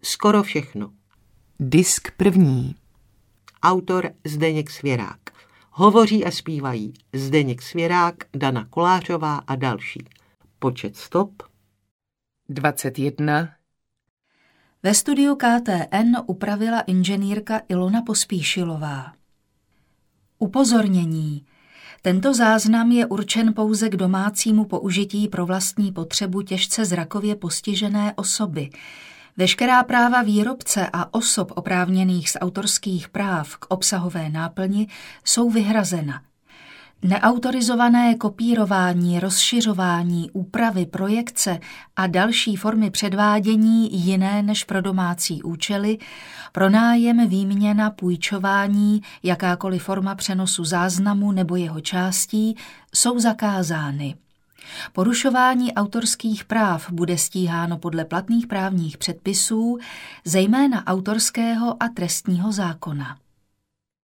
Skoro všechno. Disk první. Autor Zdeněk Svěrák. Hovoří a zpívají Zdeněk Svěrák, Dana Kolářová a další. Počet stop 21. Ve studiu KTN upravila inženýrka Ilona Pospíšilová. Upozornění. Tento záznam je určen pouze k domácímu použití pro vlastní potřebu těžce zrakově postižené osoby. Veškerá práva výrobce a osob oprávněných z autorských práv k obsahové náplni jsou vyhrazena. Neautorizované kopírování, rozšiřování, úpravy, projekce a další formy předvádění jiné než pro domácí účely, pronájem, výměna, půjčování, jakákoliv forma přenosu záznamu nebo jeho částí jsou zakázány. Porušování autorských práv bude stíháno podle platných právních předpisů, zejména autorského a trestního zákona.